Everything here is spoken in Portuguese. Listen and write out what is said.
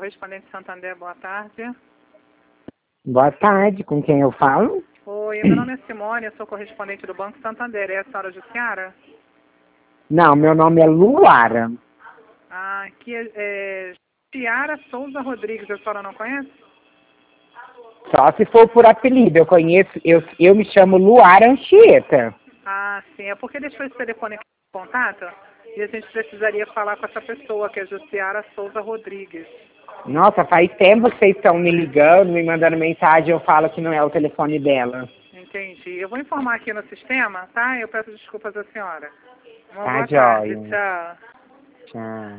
correspondente Santander, boa tarde. Boa tarde, com quem eu falo? Oi, meu nome é Simone, eu sou correspondente do Banco Santander. É a senhora Jussiara? Não, meu nome é Luara. Ah, aqui é Ciara Souza Rodrigues, a senhora não conhece? Só se for por apelido, eu conheço, eu me chamo Luara Anchieta. Ah, sim, é porque deixou esse telefone aqui em contato e a gente precisaria falar com essa pessoa, que é Jussiara Souza Rodrigues. Nossa, faz tempo que vocês estão me ligando, me mandando mensagem, eu falo que não é o telefone dela. Entendi. Eu vou informar aqui no sistema, tá? Eu peço desculpas à senhora. Uma Tá, boa tarde, joia. tchau. Tchau.